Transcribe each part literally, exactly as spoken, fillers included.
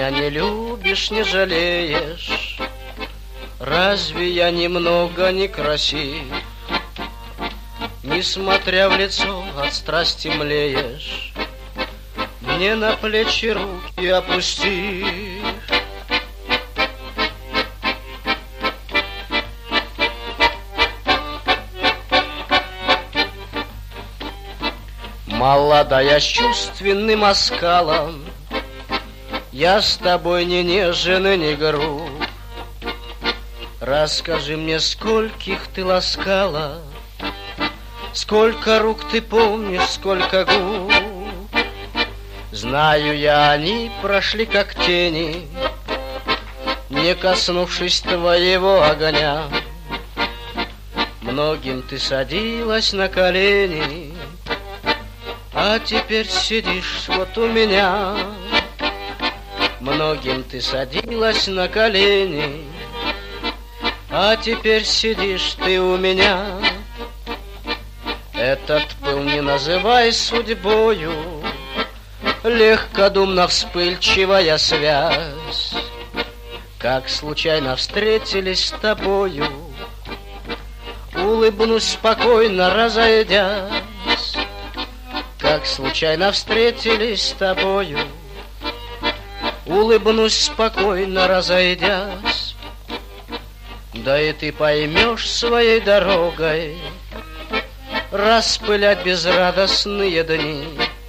меня не любишь, не жалеешь? Разве я немного не красив? Несмотря в лицо, от страсти млеешь. Мне на плечи руки опусти. Молодая с чувственным оскалом, я с тобой не нежен и не груб. Расскажи мне, скольких ты ласкала, сколько рук ты помнишь, сколько губ. Знаю я, они прошли как тени, не коснувшись твоего огня. Многим ты садилась на колени, а теперь сидишь вот у меня. Многим ты садилась на колени, а теперь сидишь ты у меня. Этот пыл не называй судьбою, легкодумно вспыльчивая связь. Как случайно встретились с тобою, улыбнусь спокойно, разойдясь. Как случайно встретились с тобою, улыбнусь спокойно, разойдясь. Да и ты поймешь своей дорогой распылять безрадостные дни.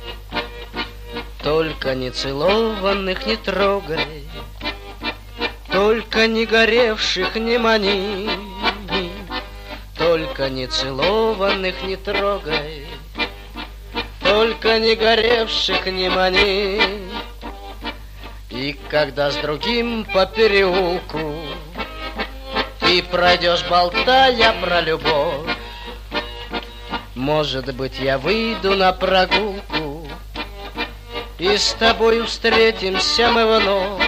Только нецелованных не трогай, только не горевших не мани. Только нецелованных не трогай, только не горевших не мани. И когда с другим по переулку ты пройдешь, болтая про любовь, может быть, я выйду на прогулку, и с тобой встретимся мы вновь.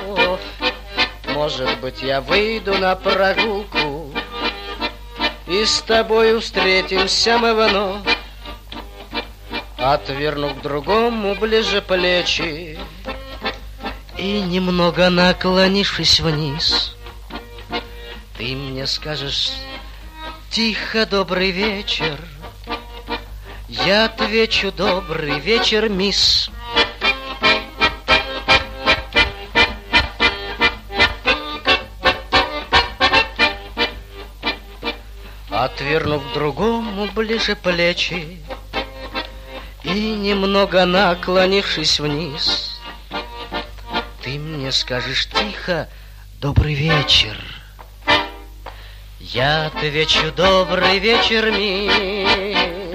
Может быть, я выйду на прогулку, и с тобой встретимся мы вновь. Отвернув к другому ближе плечи и немного наклонившись вниз, ты мне скажешь: тихо, добрый вечер. Я отвечу: добрый вечер, мисс. Отвернув к другому ближе плечи и немного наклонившись вниз, ты мне скажешь: тихо, добрый вечер. Я отвечу: добрый вечер, мисс.